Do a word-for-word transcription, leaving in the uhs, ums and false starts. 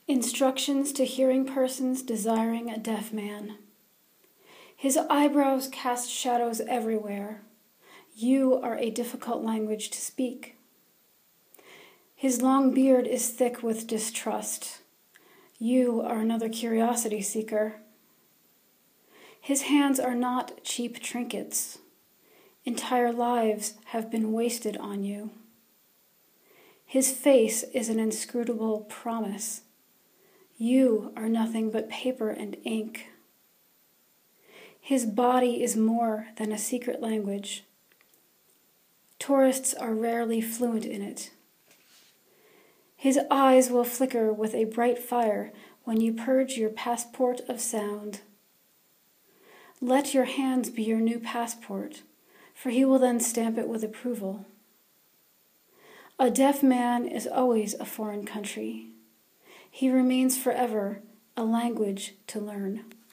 Instructions to hearing persons desiring a deaf man. His eyebrows cast shadows everywhere. You are a difficult language to speak. His long beard is thick with distrust. You are another curiosity seeker. His hands are not cheap trinkets. Entire lives have been wasted on you. His face is an inscrutable promise. You are nothing but paper and ink. His body is more than a secret language. Tourists are rarely fluent in it. His eyes will flicker with a bright fire when you purge your passport of sound. Let your hands be your new passport, for he will then stamp it with approval. A deaf man is always a foreign country. He remains forever a language to learn.